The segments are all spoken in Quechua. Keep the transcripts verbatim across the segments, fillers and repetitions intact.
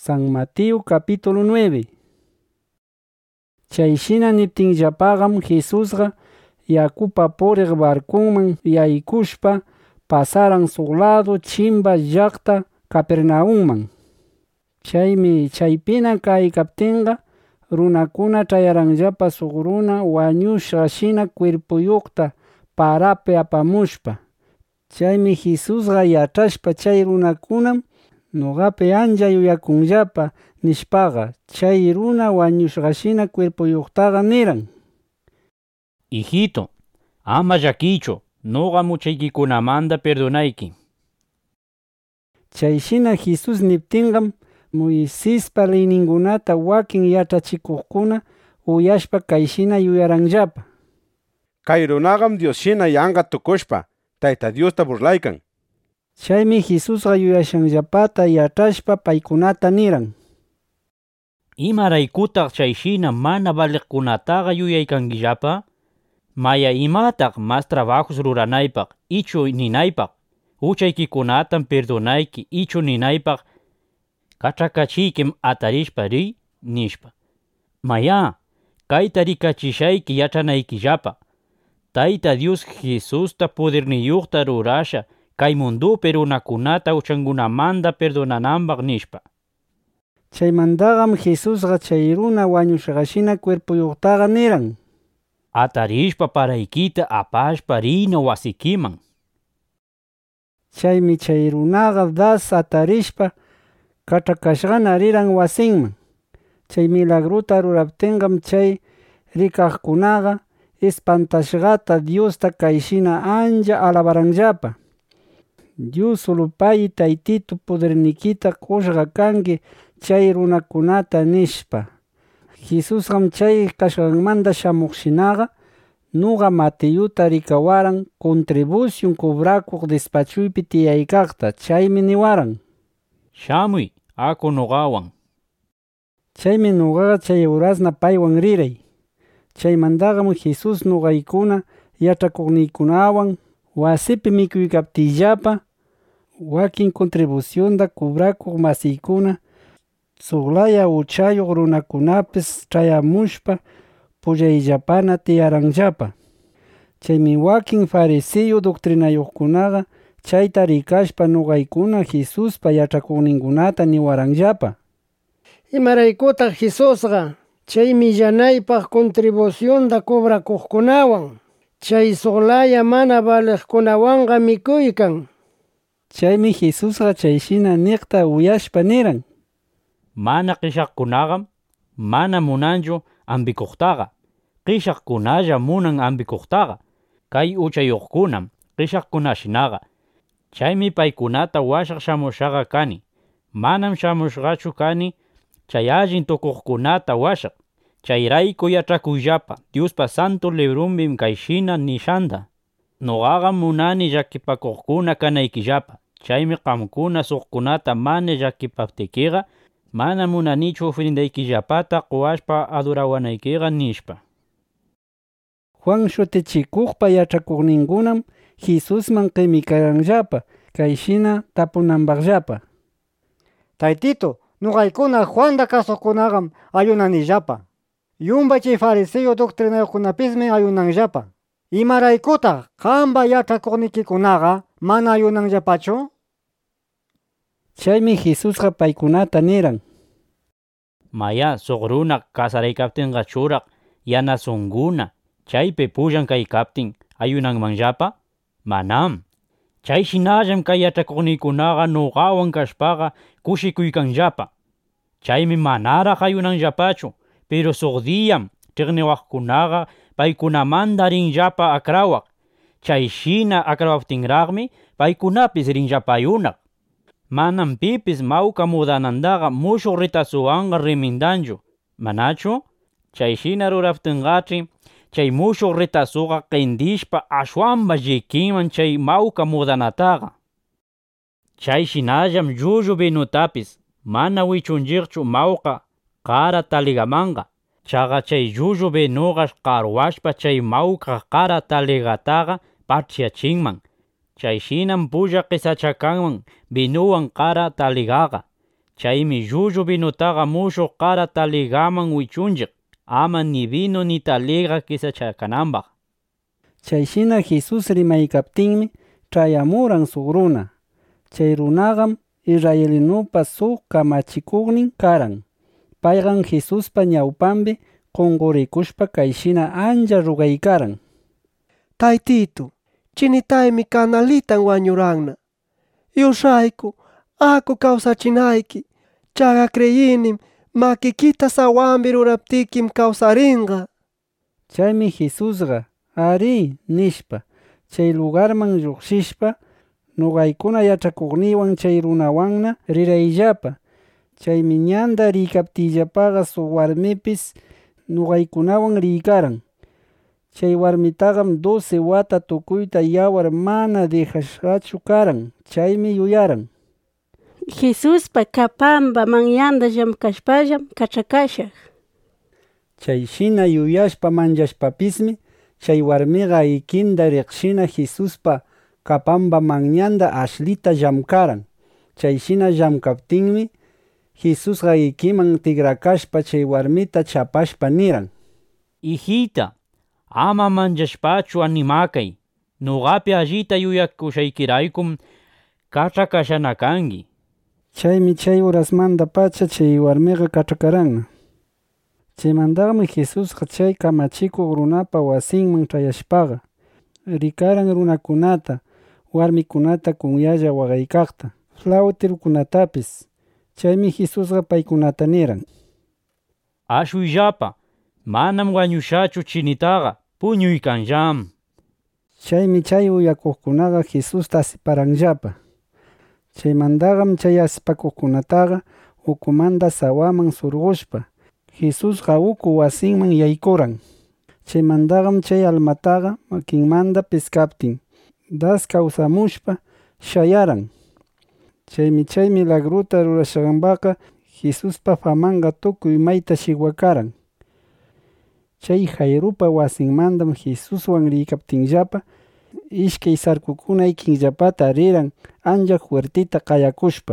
San Mateo capítulo nueve. Chayshina niptinllapagam Jesusqa yakupa puriq barcunman yaykushpa pasaran suq lado chimba llaqta Capernaumman. Chaymi chaypina kaykaptinqa runakuna chayaranllapa suq runa wañushqa shina cuerpuyuqta parapi apamushpa. Chaymi Jesusqa yachashpa chay runakunam nuqapi ancha yuyakunllapa nishpaqa, chay runa wañushqashina cuerpuyuqtaqa niran: Hijito, ama llakiychu, nuqa muchaykikunamanta perdonayki. Chayshina Jesus niptinqam Moisespa leyninkunata wakin yachachikuqkuna uyashpa kayshina yuyaranllapa: Kay runaqam Dioshina yanqa tukushpa Tayta Diosta burlaykan. Chaymi Jesusqa yuyashanllapata yachashpa paykunata niran: Imaraykutaq chayshina mana baliqkunataqa yuyaykankillapa? Maya imataq mas trabajos ruranaypaq ichu ninaypaq, uchaykikunatan perdonayki ichu ninaypaq kachakachiykim atarishpa riy nishpa. Maya, kayta rikachishayki yachanaykillapa, Tayta Dios Jesusta poderniyuqta rurasha kay mundupi runakunata uchankunamanta perdonananpaq nishpa. Chaymantaqam Jesusqa chay runa wañushqashina cuerpuyuqtaqa niran: Atarishpa paraykita apashpa riyna wasikiman. Chaymi chay runaqa das atarishpa kachakashqana riran wasinman. Chay milagruta ruraptinqam chay rikaqkunaqa espantashqata Diosta kayshina ancha alabaranllapa: Dios solo pay Taytito podernikita qushqa kanki chay runakunata nishpa. Jesusqam chay kashqanmanta shamuqshinaqa nuqa Mateyuta rikawaran contribución cobrakuq despachuypi tiyaykaqta. Chaymi niwaran: Shamuy, aku nuqawan. Chaymi nuqaqa chay urasna paywan riray. Chaymantaqam Jesus nuqaykuna yachaqkuqniykunawan wasipi mikuykaptiyllapa wakin contribucionta cobrakuq masiykuna suqlaya uchayuq runakunapis chayamushpa pullayllapana tiyaranllapa. Chaymi wakin fariseo doctrinayuqkunaqa chayta rikashpa nuqaykuna Jesuspa yachaqkuqninkunata niwaranllapa: Imaraykutaq Jesusqa chay millanaypaq contribucionta cobrakuqkunawan chay suqlaya mana baliqkunawanqa mikuykan. Chaymi Jesusqa chayshina niqta uyashpa niran: Mana qishaqkunaqam mana munanchu ambikuqtaqa, qishaqkunalla munan ambikuqtaqa. Kay uchayuqkunam qishaqkunashinaqa. Chaymi paykunata washaq shamushaqa kani. Manam shamushqachu kani chay allin tukuqkunata washaq. Chayrayku yachakuyllapa Diospa Santo Librunpim kayshina nishanta: Nuqaqa munani llakipakuqkuna kanaykillapa. Chaymi qamkuna suqkunata mana llakipaptikiqa mana munanichu ofrendaykillapata quwashpa adorawanaykiqa nishpa. Juan shutichikuqpa yachaqkuqninkunam Jesusman qimikaranllapa kayshina tapunanpaqllapa: Taytito, nuqaykuna Juanda kasuqkunaqam ayunanillapa. Yumbay chay fariseo doctrinayuqkunapismi ayunanllapa. ¿Imaraykutaq qampa yachaqkuqnikikunaqa mana ayunanllapachu? Chaymi Jesusqa paykunata niran: Maya, suq runa kasaraykaptinqa churaq yanasunkuna chaypi pullan kaykaptin ayunanmanllapa? Manam. Chayshinallam kay yachaqkuqniykunaqa nuqawan kashpaqa kushikuykanllapa. Chaymi manaraq ayunanllapachu, pero suq diyam tiqniwaqkunaqa paykunamanta rinllapa akrawaq. Chayshina akrawaptinraqmi paykunapis rinllapa ayunaq. Manam pipis mawka mudanantaqa mushuq ritasuwanqa rimindanchu, manachu? Chayshina ruraptinqach'i chay mushuq ritasuqa qindishpa ashwanpa llikinman chay mawka mudanataqa. Chayshinallam llullu vinutapis mana wichunchiqchu mawka qara taligamanqa. Chaqa chay llullu vinuqa qarwashpa chay mawka qara taligataqa patyachinman. Chayshinam pulla qisachakanman vinuwan qara taligaqa. Chaymi llullu vinutaqa mushuq qara taligaman wichunchiq, ama ni vino ni taliga kisachakananpaq. Chayshina Jesus rimaykaptinmi ch'ayamuran suq runa. Chay runaqam Israelinupa suq kamachikuqnin karan. Payqan Jesuspa ñawpanpi qunqurikushpa kayshina ancha rugaykaran: Taytitu, chinitaymi kanalitan wañuranna. Yushayku aku kawsachinayki. Chaqa creyinim makikita sawanpi ruraptikim kawsarinqa. Chaymi Jesusqa ari nishpa chay lugarman lluqshishpa, nuqaykuna yach'akuqniywan chay runawanna rirayllapa. Chaymi ñanda riykaptiyllapaqa suq warmipis nuqaykunawan riykaran. Chay warmitaqam doce wata tukuyta yawar mana dejashqachu karan. Chaymi yuyaran: Jesuspa kapanpa manyanda llamkashpallam kachakashaq. Chayshina yuyashpa manchashpapismi chay warmiqa ikinda riqshina Jesuspa kapanpa manyanda ashlita llamkaran. Chayshina llamkaptinmi Jesusqa ikiman tigrakashpa chay warmita chapashpa niran: Hijita, ama manchashpachu animakay. Nuqapi allita yuyakushaykiraykum kachakashana kanki. Chaymi chay urasmanta pacha chay warmiqa kachakaranna. Chaymantaqmi Jesusqa chay kamachikuq runapa wasinman chayashpaqa rikaran runakunata, warmikunata kunyalla waqaykaqta, flauterukunatapis. Chaymi Jesusqa paykunata niran: Ashuyllapa, manam wañushachu chinitaqa, puñuykanllam. Chaymi chay uyakuqkunaqa Jesusta asiparanllapa. Chaymantaqam chay asipakuqkunataqa ukumanta sawaman surqushpa Jesusqa uku wasinman yaykuran. Chaymantaqam chay almataqa makinmanta piskaptin das kawsamushpa shayaran. Chaymi chay milagruta rurashqanpaqa Jesuspa famanqa tukuy mayta shiwakaran. Chay Jairupa wasinmantam Jesuswan riykaptinllapa ishkay sarkukuna ikinllapata riran ancha fuertita qayakushpa: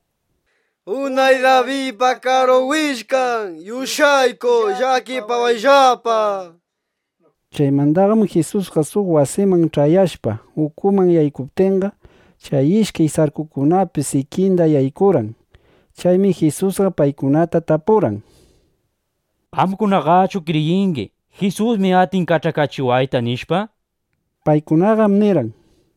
Unay Davidpa karo willkan, yushayku llakipawayllapa. Chaymantaqam Jesusqa suq wasiman ch'ayashpa ukuman yaykuptinqa chay ishkay sarkukunapis ikinda yaykuran. Chaymi Jesusqa paykunata tapuran: Qamkunaqachu kriyinki Jesusmi atin kachakachiwayta nishpa? Paykunaqam niran: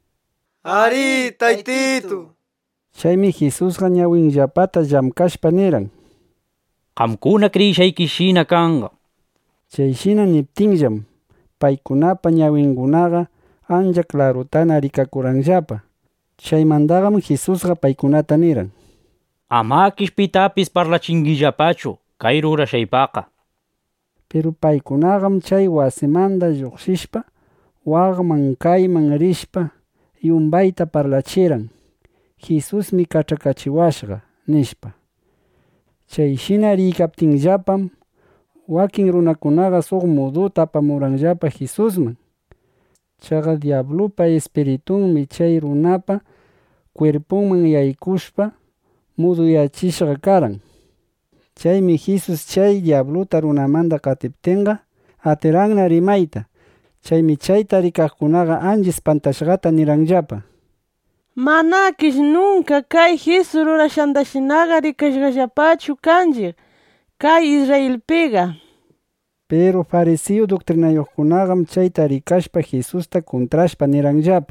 Ari, taytitu. Chaymi Jesusqa ñawinllapata llamkashpa niran: Qamkuna kriyishaykishina kanqa. Chayshina niptinllam paykunapa ñawinkunaqa ancha clarutana rikakuranllapa. Chaymantaqam Jesusqa paykunata niran: Amakish pitapis parlachinkillapachu kay rurashaypaqa. Pero paykunaqam chay wasimanta lluqshishpa waqman kayman rishpa yumbayta parlachiran: Jesusmi kachakachiwashqa nishpa. Chayshina riykaptinllapam wakin runakunaqa suq muduta apamuranllapa Jesusman. Chaqa diablupa espiritunmi chay runapa cuerpunman yaykushpa muduyachishqa karan. Chaymi Jesus chay diabluta runamanta qatiptinqa atiranna rimayta. Chaymi chayta rikaqkunaqa ancha espantashqata niranllapa: Manakish nunca kay Jesus rurashantashinaqa rikashqallapachu kanchik kay Israelpiqa. Pero fariseo doctrinayuqkunaqam chayta rikashpa Jesusta contrashpa niranllapa: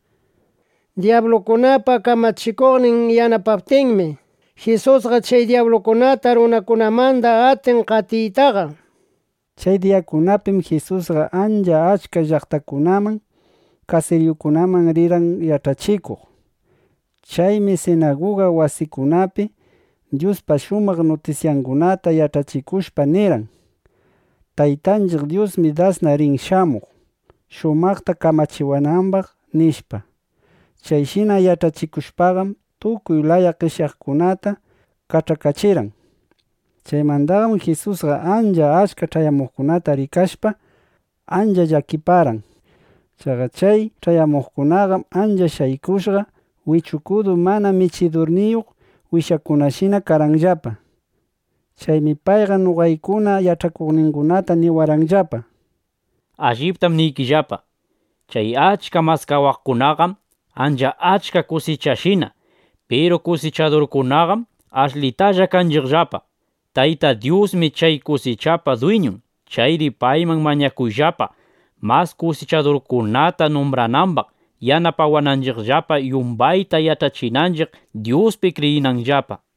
Diablokunapa kamachikuqnin yanapaptinmi Jesusqa chay diablokunata runakunamanta atin qatiytaqa. Chay diyakunapim Jesusqa ancha achka llaqtakunaman caseríokunaman riran yachachikuq. Chaymi sinagoga wasikunapi Diospa shumaq noticiankunata yachachikushpa niran: Taytanchik Diosmi dasna rin shamuq shumaqta kamachiwananpaq nishpa. Chayshina yachachikushpaqam tukuy laya qishyaqkunata kachakachiran. Chaymantaqam Jesusqa ancha achka ch'ayamuqkunata rikashpa ancha llakiparan. Chaqa chay ch'ayamuqkunaqam ancha shaykushqa wichukudu mana michidurniyuq wishakunashina karanllapa. Chaymi payqa nuqaykuna yach'akuqninkunata niwaranllapa. Alliptam niykillapa. Chay achka maskawaqkunaqam anja achka kusichashina, pero kusichadorkunaqam ashlitalla kanchiqllapa. Tayta Diosmi chay kusichapa dueñon, chayri payman mañakuyllapa, mas kusichadorkunata nombrananpaq, yanapawananchiqllapa yumbayta yachachinanchiq Diospi creyinanllapa.